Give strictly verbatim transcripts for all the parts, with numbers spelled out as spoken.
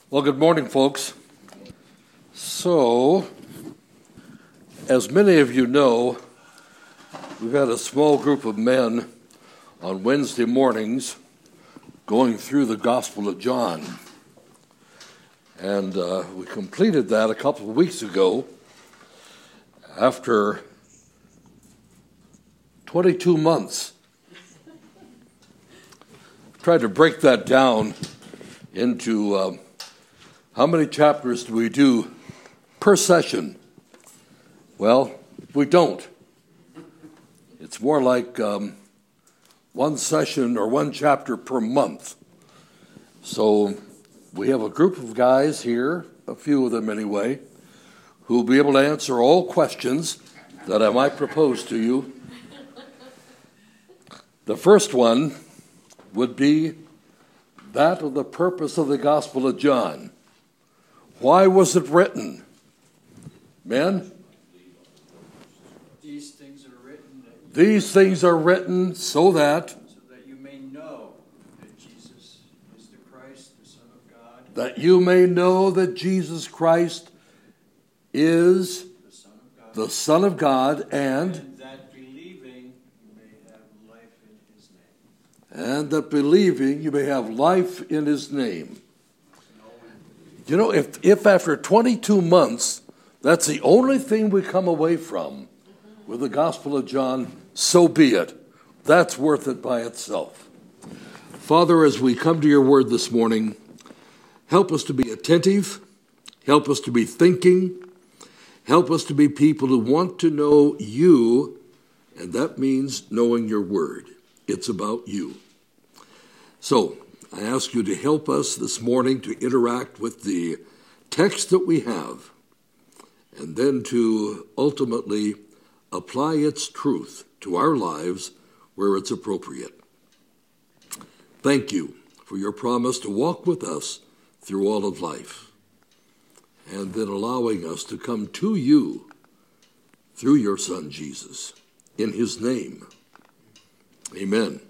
Well, good morning, folks. So, as many of you know, we've had a small group of men on Wednesday mornings going through the Gospel of John. And uh, we completed that a couple of weeks ago after twenty-two months. Tried to break that down into uh, how many chapters do we do per session? Well, we don't. It's more like um, one session or one chapter per month. So we have a group of guys here, a few of them anyway, who will be able to answer all questions that I might propose to you. The first one would be that of the purpose of the Gospel of John. Why was it written? Men? These things are written. That These things are written so that... So that you may know that Jesus is the Christ, the Son of God. That you may know that Jesus Christ is The Son of God. the Son of God, and... And that believing you may have life in His name. And that believing you may have life in His name. You know, if, if after twenty-two months, that's the only thing we come away from with the Gospel of John, so be it. That's worth it by itself. Father, as we come to your word this morning, help us to be attentive, help us to be thinking, help us to be people who want to know you, and that means knowing your word. It's about you. So, I ask you to help us this morning to interact with the text that we have, and then to ultimately apply its truth to our lives where it's appropriate. Thank you for your promise to walk with us through all of life, and then allowing us to come to you through your Son, Jesus. In his name, amen.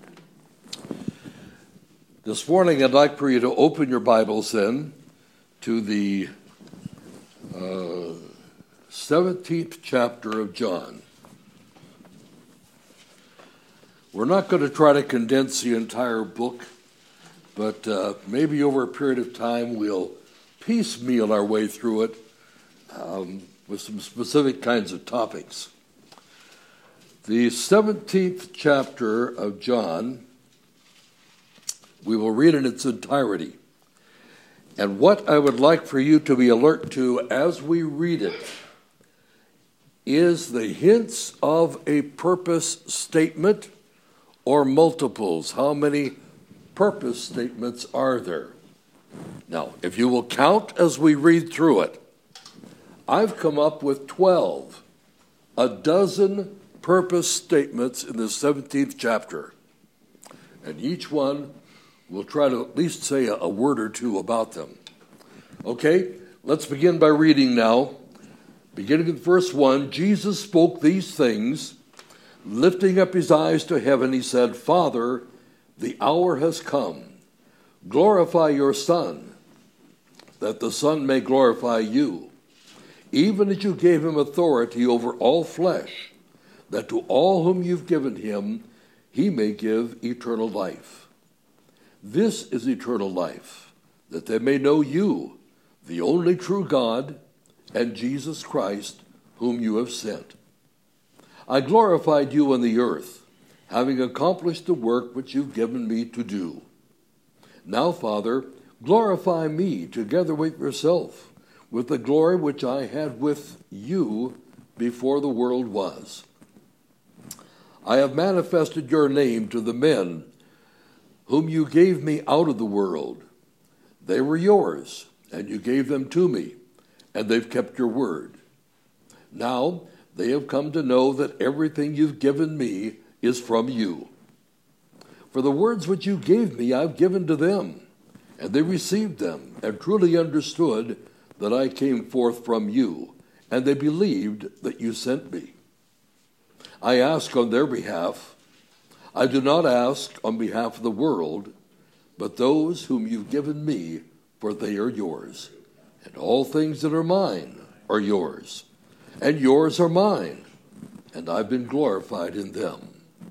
This morning, I'd like for you to open your Bibles then to the uh, seventeenth chapter of John. We're not going to try to condense the entire book, but uh, maybe over a period of time we'll piecemeal our way through it um, with some specific kinds of topics. The seventeenth chapter of John, we will read in its entirety. And what I would like for you to be alert to as we read it is the hints of a purpose statement or multiples. How many purpose statements are there? Now, if you will count as we read through it, I've come up with twelve, a dozen purpose statements in the seventeenth chapter. And each one, we'll try to at least say a, a word or two about them. Okay, let's begin by reading now. Beginning with verse one, Jesus spoke these things. Lifting up his eyes to heaven, he said, Father, the hour has come. Glorify your Son, that the Son may glorify you, even as you gave him authority over all flesh, that to all whom you've given him, he may give eternal life. This is eternal life, that they may know you, the only true God, and Jesus Christ, whom you have sent. I glorified you on the earth, having accomplished the work which you've given me to do. Now, Father, glorify me together with yourself, with the glory which I had with you before the world was. I have manifested your name to the men whom you gave me out of the world. They were yours, and you gave them to me, and they've kept your word. Now they have come to know that everything you've given me is from you. For the words which you gave me I've given to them, and they received them, and truly understood that I came forth from you, and they believed that you sent me. I ask on their behalf. I do not ask on behalf of the world, but those whom you've given me for they are yours. And all things that are mine are yours. And yours are mine, and I've been glorified in them.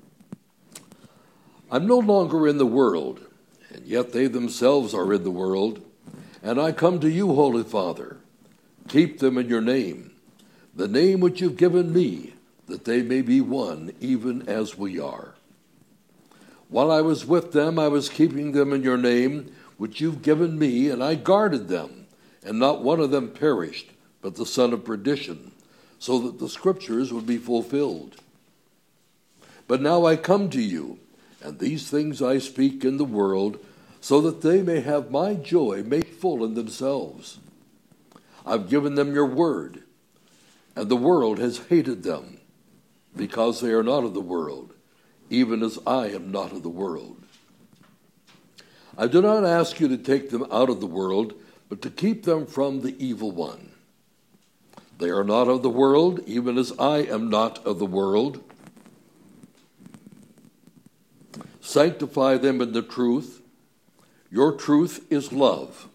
I'm no longer in the world, and yet they themselves are in the world. And I come to you, Holy Father. Keep them in your name, the name which you've given me, that they may be one, even as we are. While I was with them, I was keeping them in your name, which you've given me, and I guarded them, and not one of them perished, but the son of perdition, so that the scriptures would be fulfilled. But now I come to you, and these things I speak in the world, so that they may have my joy made full in themselves. I've given them your word, and the world has hated them, because they are not of the world, even as I am not of the world. I do not ask you to take them out of the world, but to keep them from the evil one. They are not of the world, even as I am not of the world. Sanctify them in the truth. Your truth is love.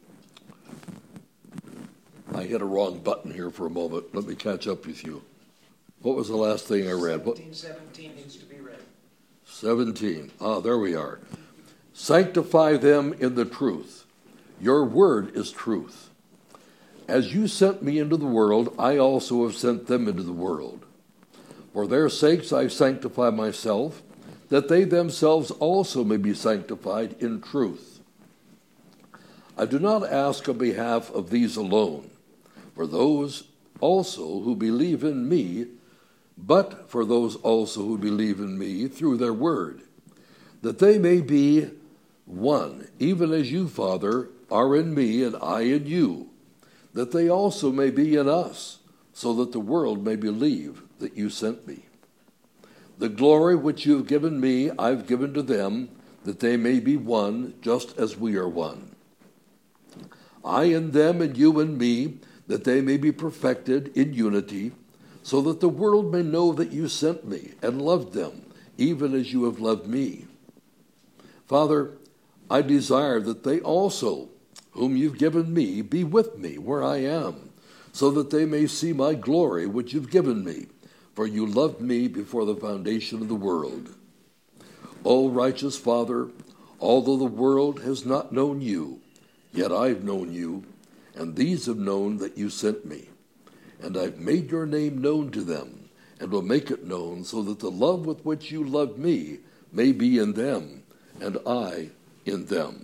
I hit a wrong button here for a moment. Let me catch up with you. What was the last thing I read? seventeen seventeen needs to be read. seventeen. Ah, there we are. Sanctify them in the truth. Your word is truth. As you sent me into the world, I also have sent them into the world. For their sakes I sanctify myself, that they themselves also may be sanctified in truth. I do not ask on behalf of these alone, for those also who believe in me, but for those also who believe in me through their word, that they may be one, even as you, Father, are in me and I in you, that they also may be in us, so that the world may believe that you sent me. The glory which you have given me, I've given to them, that they may be one, just as we are one. I in them and you in me, that they may be perfected in unity, so that the world may know that you sent me and loved them, even as you have loved me. Father, I desire that they also, whom you've given me, be with me where I am, so that they may see my glory which you've given me, for you loved me before the foundation of the world. O righteous Father, although the world has not known you, yet I've known you, and these have known that you sent me. And I've made your name known to them, and will make it known, so that the love with which you loved me may be in them, and I in them.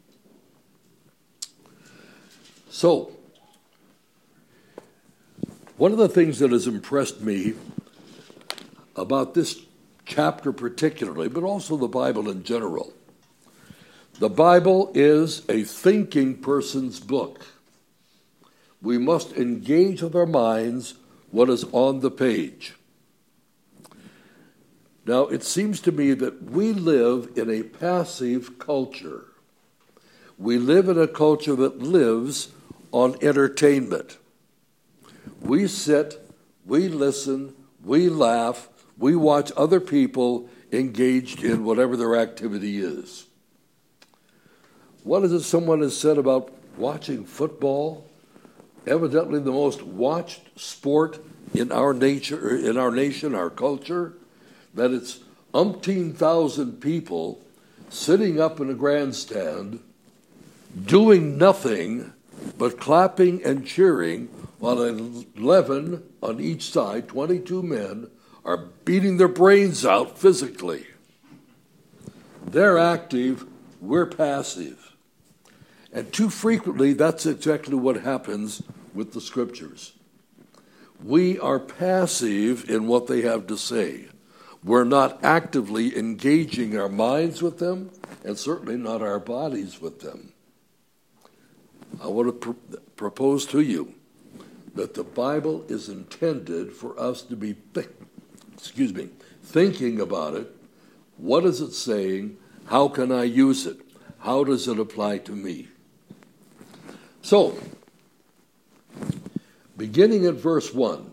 So, one of the things that has impressed me about this chapter particularly, but also the Bible in general, the Bible is a thinking person's book. We must engage with our minds what is on the page. Now, it seems to me that we live in a passive culture. We live in a culture that lives on entertainment. We sit, we listen, we laugh, we watch other people engaged in whatever their activity is. What is it someone has said about watching football? Evidently the most watched sport in our nature, in our nation, our culture, that it's umpteen thousand people sitting up in a grandstand doing nothing but clapping and cheering while eleven on each side, twenty-two men, are beating their brains out physically. They're active, we're passive. And too frequently, that's exactly what happens with the scriptures. We are passive in what they have to say. We're not actively engaging our minds with them, and certainly not our bodies with them. I want to pr- propose to you that the Bible is intended for us to be, th- excuse me, thinking about it. What is it saying? How can I use it? How does it apply to me? So, beginning at verse one,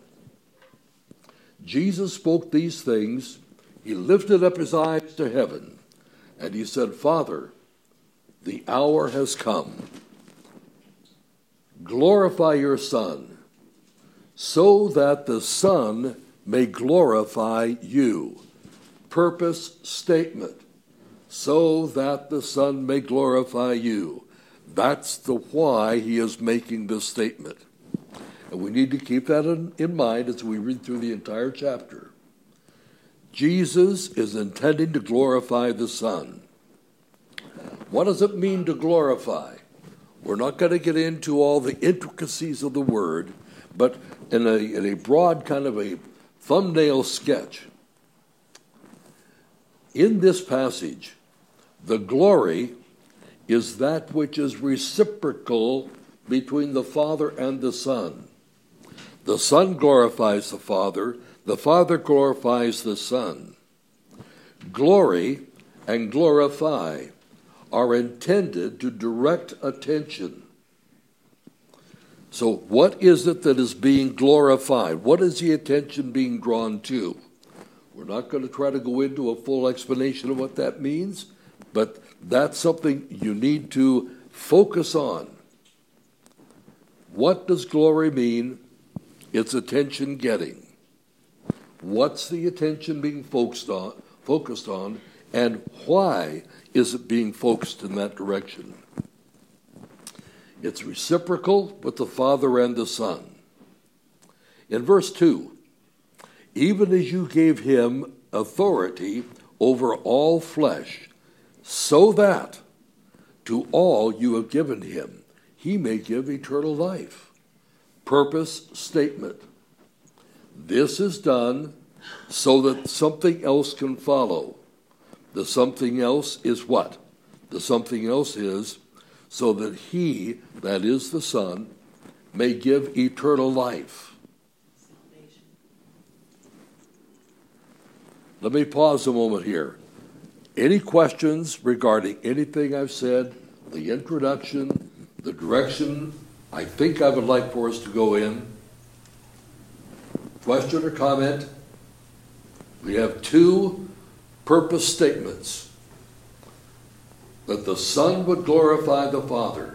Jesus spoke these things. He lifted up his eyes to heaven, and he said, Father, the hour has come. glorify your Son, so that the Son may glorify you. Purpose statement. So that the Son may glorify you. That's the why he is making this statement. And we need to keep that in, in mind as we read through the entire chapter. Jesus is intending to glorify the Son. What does it mean to glorify? We're not going to get into all the intricacies of the word, but in a, in a broad kind of a thumbnail sketch. In this passage, the glory is that which is reciprocal between the Father and the Son. The Son glorifies the Father, the Father glorifies the Son. Glory and glorify are intended to direct attention. So what is it that is being glorified? What is the attention being drawn to? We're not going to try to go into a full explanation of what that means, but that's something you need to focus on. What does glory mean? It's attention getting. What's the attention being focused on, focused on, and why is it being focused in that direction? It's reciprocal with the Father and the Son. In verse two, even as you gave him authority over all flesh, so that to all you have given him, he may give eternal life. Purpose statement. This is done so that something else can follow. The something else is what? The something else is so that he, that is the Son, may give eternal life. Let me pause a moment here. Any questions regarding anything I've said, the introduction, the direction I think I would like for us to go in? Question or comment? We have two purpose statements. That the Son would glorify the Father.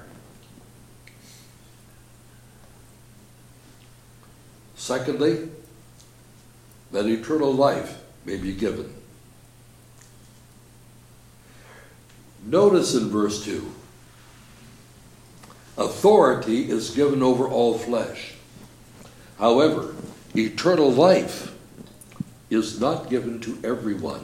Secondly, that eternal life may be given. Notice in verse two, authority is given over all flesh. However, eternal life is not given to everyone.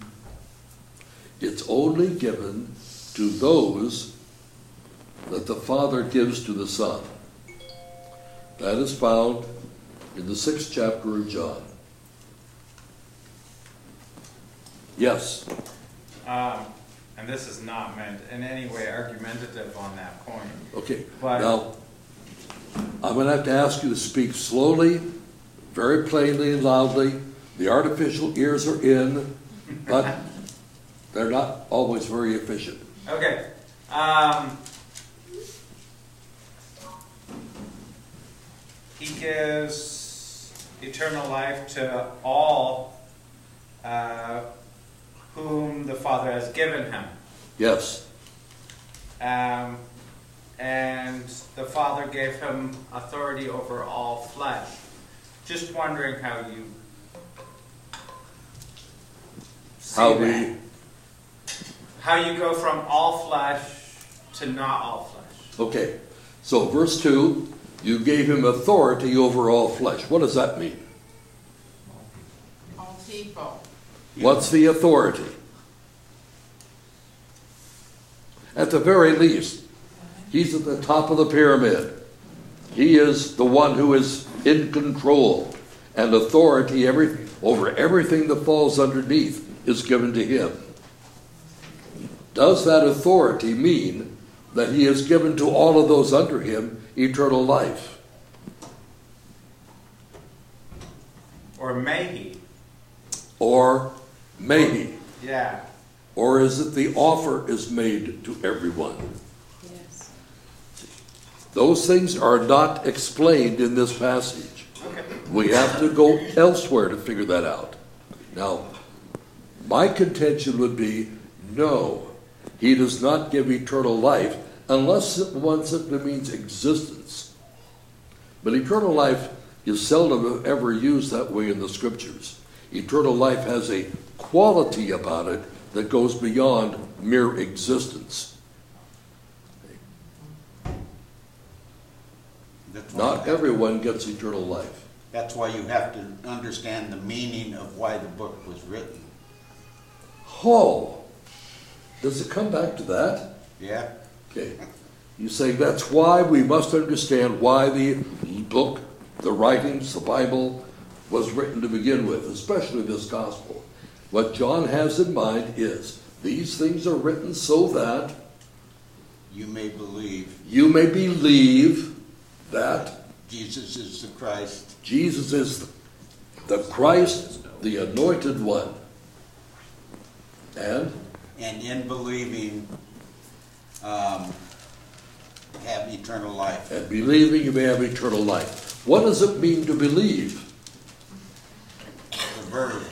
It's only given to those that the Father gives to the Son. That is found in the sixth chapter of John. Yes? Um, and this is not meant in any way argumentative on that point. Okay. But now, I'm going to have to ask you to speak slowly, very plainly and loudly. The artificial ears are in, but they're not always very efficient. Okay. Um, he gives eternal life to all uh, whom the Father has given him. Yes. Um, and the Father gave him authority over all flesh. Just wondering how you see How that. we... How you go from all flesh to not all flesh. Okay. So verse two, you gave him authority over all flesh. What does that mean? All people. What's the authority? At the very least, he's at the top of the pyramid. He is the one who is in control, and authority every, over everything that falls underneath is given to him. Does that authority mean that he has given to all of those under him eternal life? Or may he? Or may he? Yeah. Or is it the offer is made to everyone? Yes. Those things are not explained in this passage. Okay. We have to go elsewhere to figure that out. Now, my contention would be, no, he does not give eternal life unless one simply means existence. But eternal life is seldom ever used that way in the Scriptures. Eternal life has a quality about it that goes beyond mere existence. Not everyone gets eternal life. That's why you have to understand the meaning of why the book was written. Oh, does it come back to that? Yeah. Okay. You say that's why we must understand why the book, the writings, the Bible was written to begin with, especially this gospel. What John has in mind is these things are written so that you may believe you may believe that Jesus is the Christ. Jesus is the Christ, the anointed one. And? And in believing, um, have eternal life. And believing you may have eternal life. What does it mean to believe? The verb.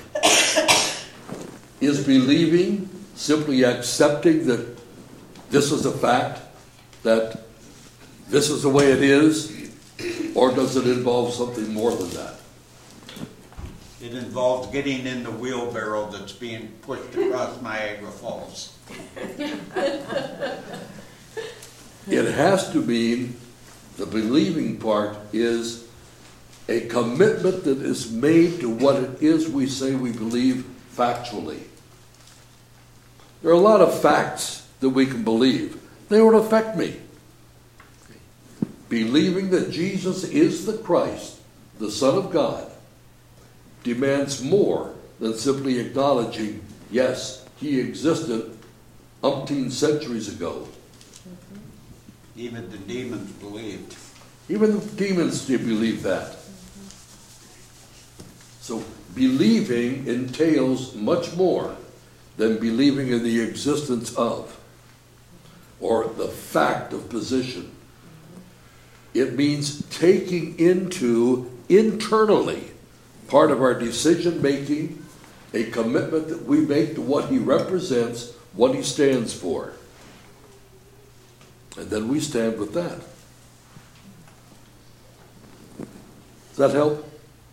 Is believing simply accepting that this is a fact, that this is the way it is, or does it involve something more than that? It involves getting in the wheelbarrow that's being pushed across Niagara Falls. It has to mean, the believing part is a commitment that is made to what it is we say we believe factually. There are a lot of facts that we can believe. They don't affect me. Believing that Jesus is the Christ, the Son of God, demands more than simply acknowledging, yes, he existed umpteen centuries ago. Even the demons believed. Even the demons did believe that. So believing entails much more than believing in the existence of or the fact of position. It means taking into internally part of our decision making, a commitment that we make to what he represents, what he stands for. And then we stand with that. Does that help?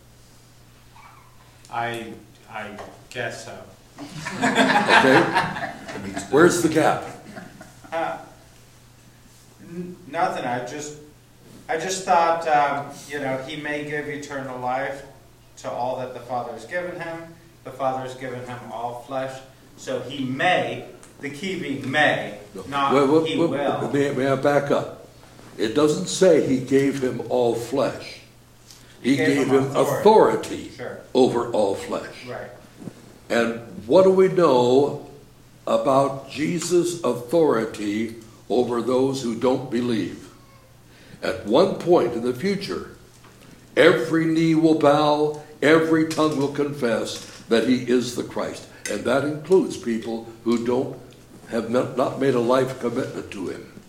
I I guess so. Okay. Where's the gap? Uh, n- nothing. I just I just thought um, you know, he may give eternal life to all that the Father has given him. The Father has given him all flesh, so he may. The key being may, not wait, wait, he wait, will. May, may I back up? It doesn't say he gave him all flesh. He, he gave, gave him authority, authority sure. over all flesh. Right. And what do we know about Jesus' authority over those who don't believe? At one point in the future, every knee will bow, every tongue will confess that he is the Christ. And that includes people who don't have not, not made a life commitment to him.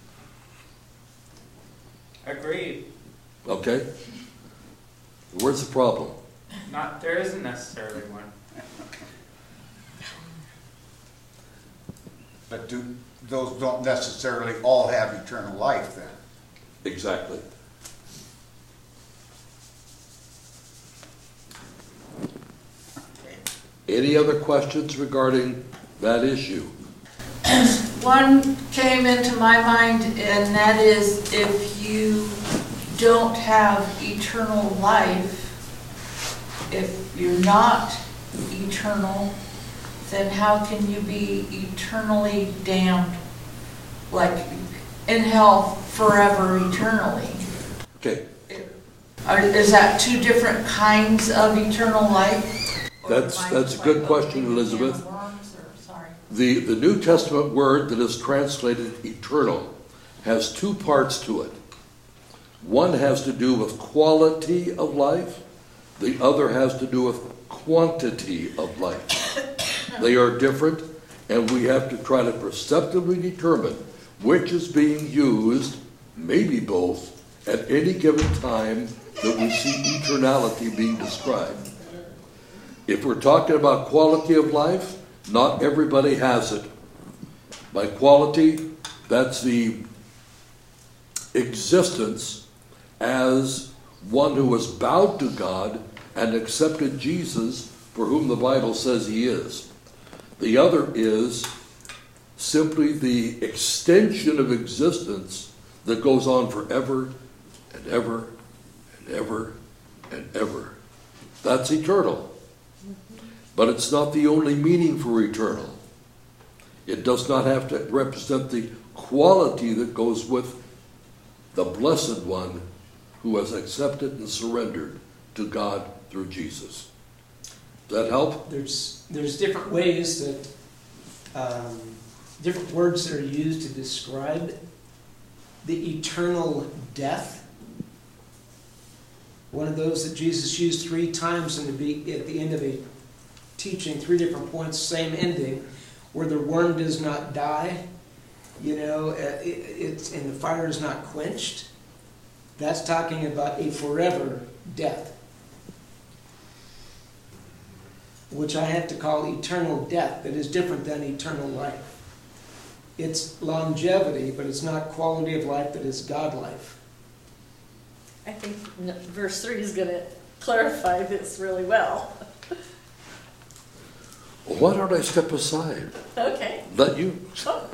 Agreed. Okay? Where's the problem? Not there isn't necessarily one. But do, those don't necessarily all have eternal life then. Exactly. Any other questions regarding that issue? One came into my mind, and that is, if you don't have eternal life, if you're not eternal, then how can you be eternally damned, like in hell forever, eternally? Okay. Are, is that two different kinds of eternal life? That's that's a good question, Elizabeth. The, the New Testament word that is translated eternal has two parts to it. One has to do with quality of life. The other has to do with quantity of life. They are different, and we have to try to perceptively determine which is being used, maybe both, at any given time that we see eternality being described. If we're talking about quality of life, not everybody has it. By quality, that's the existence as one who has bowed to God and accepted Jesus for whom the Bible says he is. The other is simply the extension of existence that goes on forever and ever and ever and ever. That's eternal. But it's not the only meaning for eternal. It does not have to represent the quality that goes with the Blessed One who has accepted and surrendered to God through Jesus. Does that help? There's there's different ways that, um, different words that are used to describe the eternal death. One of those that Jesus used three times in the be- at the end of a teaching, three different points, same ending, where the worm does not die, you know, it, it's and the fire is not quenched. That's talking about a forever death, which I have to call eternal death, that is different than eternal life. It's longevity, but it's not quality of life that is God life. I think n- verse three is going to clarify this really well. Well, why don't I step aside? Okay. Let you. Oh.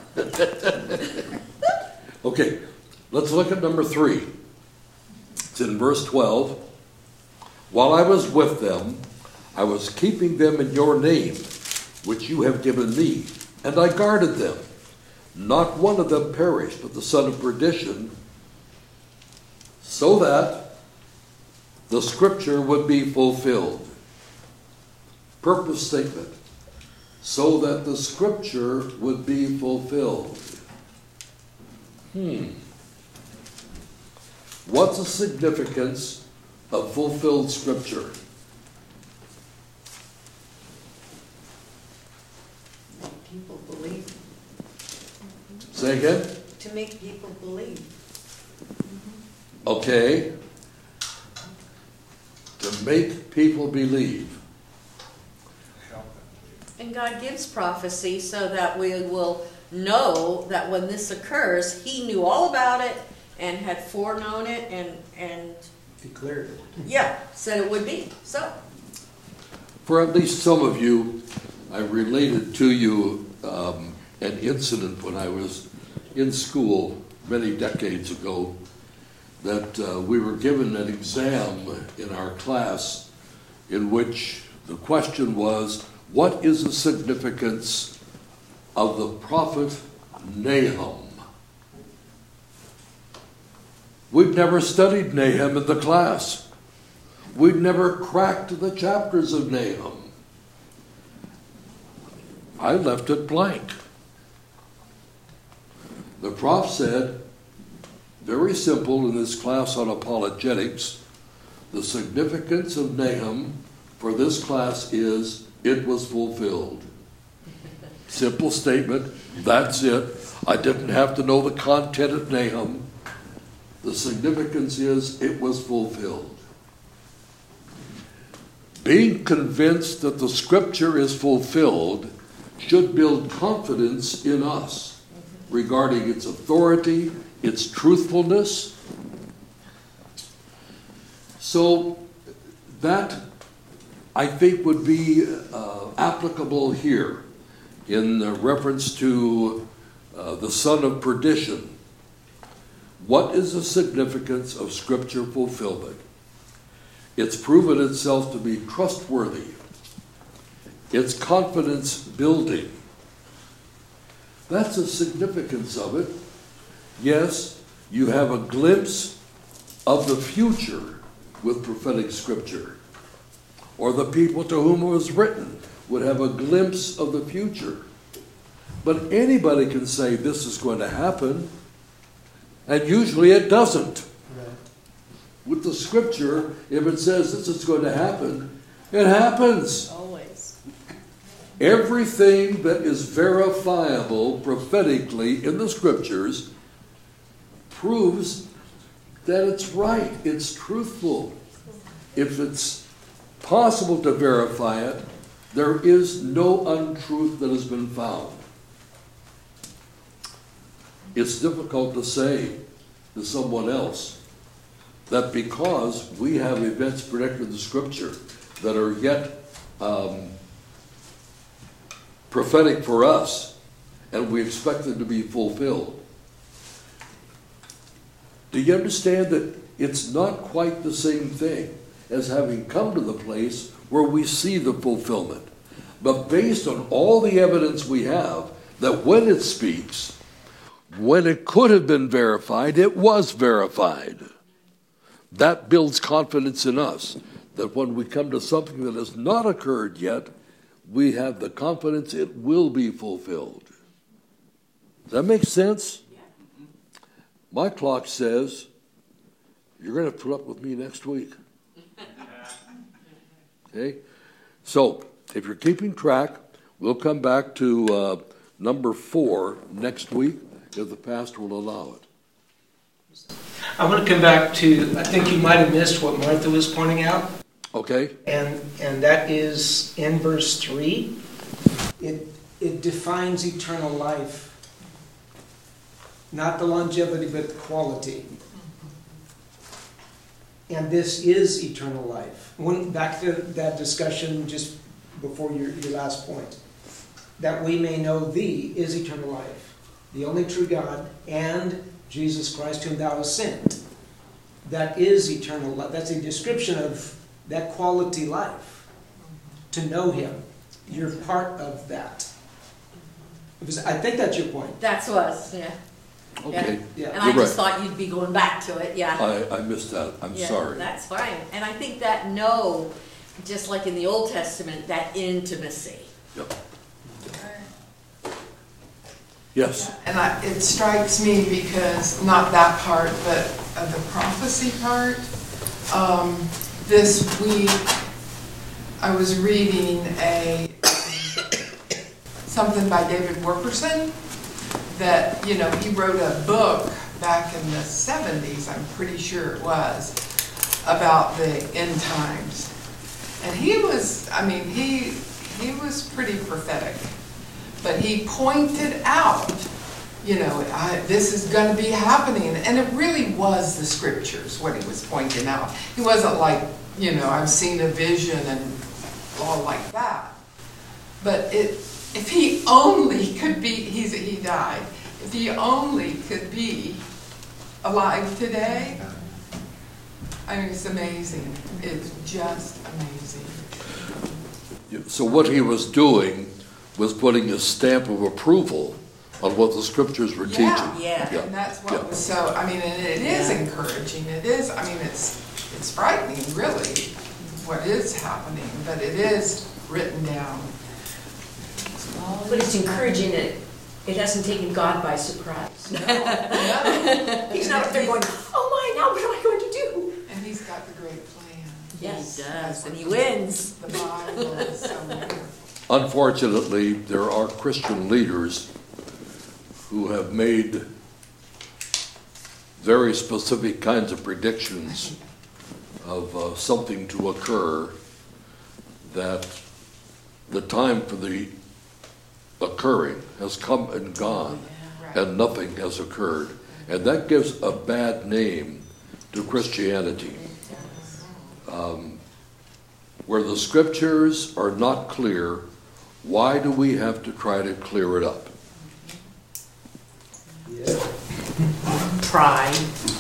Okay, let's look at number three. It's in verse twelve. While I was with them, I was keeping them in your name, which you have given me, and I guarded them. Not one of them perished, but the son of perdition, so that the scripture would be fulfilled. Purpose statement. So that the scripture would be fulfilled. Hmm. What's the significance of fulfilled scripture? Make people believe. Say again? To make people believe. Okay. To make people believe. And God gives prophecy so that we will know that when this occurs, he knew all about it and had foreknown it and, and Declared it. yeah, said it would be. So, For at least some of you, I related to you um, an incident when I was in school many decades ago that uh, we were given an exam in our class in which the question was, what is the significance of the prophet Nahum? We've never studied Nahum in the class. We've never cracked the chapters of Nahum. I left it blank. The prof said, very simple in this class on apologetics, the significance of Nahum for this class is it was fulfilled. Simple statement, that's it. I didn't have to know the content of Nahum. The significance is it was fulfilled. Being convinced that the scripture is fulfilled should build confidence in us regarding its authority, its truthfulness. So that, I think, would be uh, applicable here in uh, reference to uh, the son of perdition. What is the significance of scripture fulfillment? It's proven itself to be trustworthy. It's confidence building. That's the significance of it. Yes, you have a glimpse of the future with prophetic scripture. Or the people to whom it was written would have a glimpse of the future. But anybody can say this is going to happen, and usually it doesn't. Right. With the scripture, if it says this is going to happen, it happens. always. Everything that is verifiable prophetically in the scriptures proves that it's right, it's truthful. If it's possible to verify it, there is no untruth that has been found. It's difficult to say to someone else, that because we have events predicted in the Scripture that are yet um, prophetic for us, and we expect them to be fulfilled. Do you understand that it's not quite the same thing as having come to the place where we see the fulfillment? But based on all the evidence we have, that when it speaks, when it could have been verified, it was verified. That builds confidence in us, that when we come to something that has not occurred yet, we have the confidence it will be fulfilled. Does that make sense? My clock says, you're going to put up with me next week. Okay? So, if you're keeping track, we'll come back to uh, number four next week, if the pastor will allow it. I want to come back to, I think you might have missed what Martha was pointing out. Okay. And and that is in verse three. It it defines eternal life. Not the longevity, but the quality. And this is eternal life. One, back to that discussion just before your, your last point. That we may know thee is eternal life, the only true God, and Jesus Christ whom thou hast sent. That is eternal life. That's a description of that quality life. To know him. You're part of that. Because I think that's your point. That's was, yeah. Okay. Yeah. And I You're just right. thought you'd be going back to it, yeah. I, I missed that. I'm Yeah, sorry. That's fine. And I think that no, just like in the Old Testament, that intimacy. Yep. Yes. And I, it strikes me because, not that part, but uh, the prophecy part. Um, this week, I was reading a something by David Wilkerson that, you know, he wrote a book back in the seventies, I'm pretty sure it was, about the end times. And he was, I mean, he he was pretty prophetic. But he pointed out, you know, I, this is going to be happening. And it really was the scriptures, what he was pointing out. He wasn't like, you know, I've seen a vision and all like that. But it, if he only could be, he's, he died, if he only could be alive today, I mean, it's amazing. It's just amazing. So what he was doing was putting a stamp of approval on what the scriptures were Yeah. teaching. Yeah. Yeah. And that's what Yeah. was so, I mean, and it is Yeah. encouraging. It is, I mean, it's it's frightening, really, what is happening, but it is written down. But it's encouraging it. It hasn't taken God by surprise. No, no. He's not up there going, oh my, now what am I going to do? And he's got the great plan. Yes. He does, and he wins. The Bible is so wonderful. Unfortunately, there are Christian leaders who have made very specific kinds of predictions of uh, something to occur that the time for the occurring has come and gone, Right. and nothing has occurred. And that gives a bad name to Christianity. Um, where the scriptures are not clear, why do we have to try to clear it up? Yeah. Pride.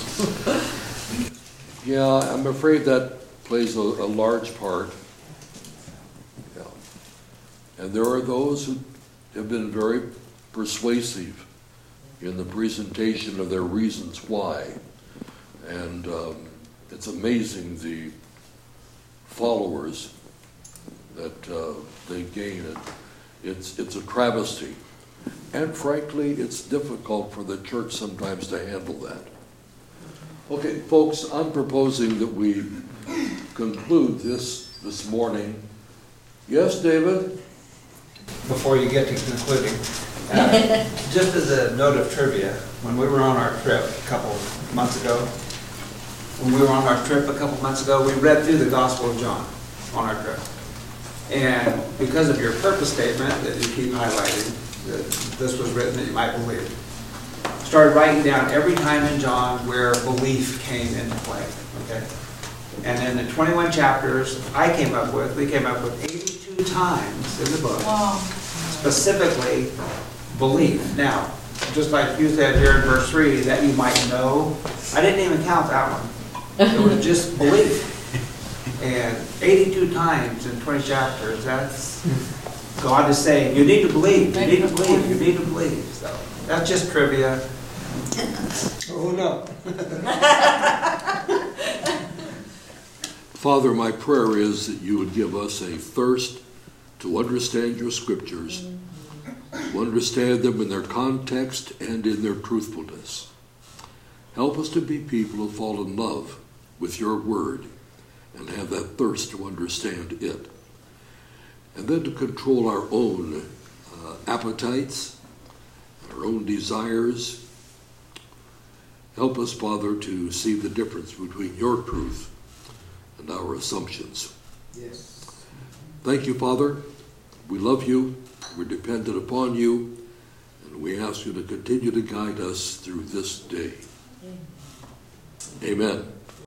Yeah, I'm afraid that plays a, a large part. Yeah. And there are those who have been very persuasive in the presentation of their reasons why. And um, it's amazing the followers that uh, they gain. It. It's, it's a travesty. And frankly, it's difficult for the church sometimes to handle that. Okay, folks, I'm proposing that we conclude this this morning. Yes, David? Before you get to concluding, uh, just as a note of trivia, when we were on our trip a couple of months ago, when we were on our trip a couple of months ago, we read through the Gospel of John on our trip. And because of your purpose statement that you keep highlighting, that this was written that you might believe. started writing down every time in John where belief came into play, okay? And in the twenty-one chapters I came up with, we came up with eighty-two times in the book, Wow. specifically belief. Now, just like you said here in verse three, that you might know, I didn't even count that one. It was just belief. And eighty-two times in twenty chapters, that's God is saying, you need to believe, you need to believe, you need to believe. So that's just trivia. Oh, no. Father, my prayer is that you would give us a thirst to understand your scriptures, to understand them in their context and in their truthfulness. Help us to be people who fall in love with your word and have that thirst to understand it. And then to control our own uh, appetites, our own desires. Help us, Father, to see the difference between your truth and our assumptions. Yes. Thank you, Father. We love you. We're dependent upon you. And we ask you to continue to guide us through this day. Amen.